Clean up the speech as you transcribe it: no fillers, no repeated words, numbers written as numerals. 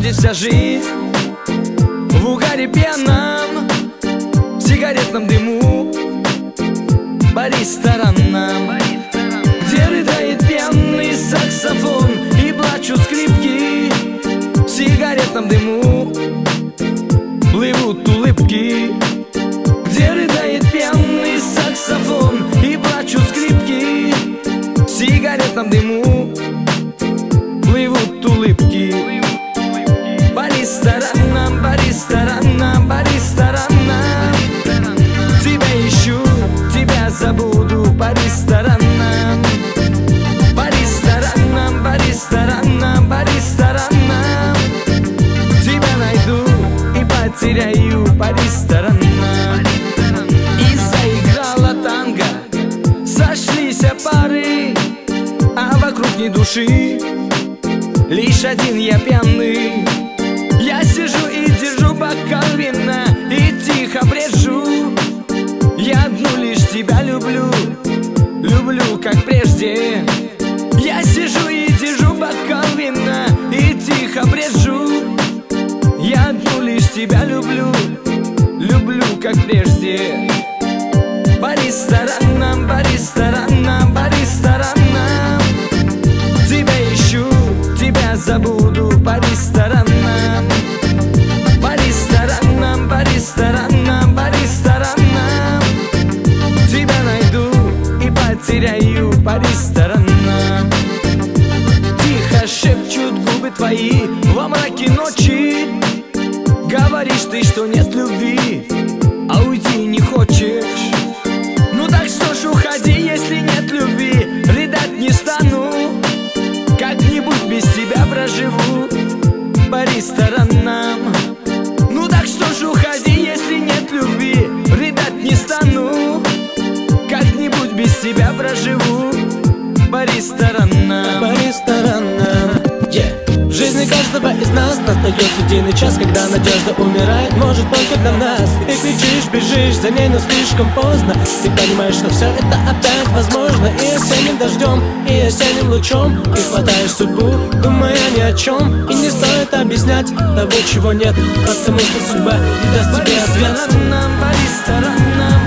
здесь вся жизнь в угаре пьяном, в сигаретном дыму по ресторанам, где рыдает пьяный саксофон и плачут скрипки. В сигаретном дыму плывут улыбки, где рыдает пьяный саксофон и плачут скрипки. В сигаретном дыму плывут улыбки. По ресторанам, по ресторанам, по ресторанам. Тебя ищу, тебя забуду по ресторанам. По ресторанам, по ресторанам, по ресторанам. Тебя найду и потеряю по ресторанам. И заиграла танго, сошлись пары, а вокруг ни души, лишь один я пьяный. Я сижу и держу бокал вина и тихо брежу. Я одну лишь тебя люблю, люблю как прежде. Я сижу и держу бокал вина и тихо брежу. Я одну лишь тебя люблю, люблю как прежде. По ресторанам, по ресторанам, по ресторанам. Тебя ищу, тебя забуду по ресторанам. По ресторанам, по ресторанам, по ресторанам. Тебя найду и потеряю по ресторанам. Тихо шепчут губы твои во мраке ночи. Говоришь ты, что нет любви, а уйти не хочешь. Ну так что ж, уходи, если нет любви. Рыдать не стану, как-нибудь без тебя проживу по ресторанам. Ну так что ж, уходи, если нет любви. Рыдать не стану, как-нибудь без тебя проживу по ресторанам. По ресторанам, yeah. В жизни каждого из нас настает единый час, когда надежда умирает, может только для нас. И кричишь, бежишь за ней, но слишком поздно. Ты понимаешь, что все это опять возможно. И осенним дождем, и осенним лучом ты хватаешь судьбу, думая ни о чем. И не стоит объяснять того, чего нет, потому что судьба не даст тебе ответ. По ресторанам, по ресторанам.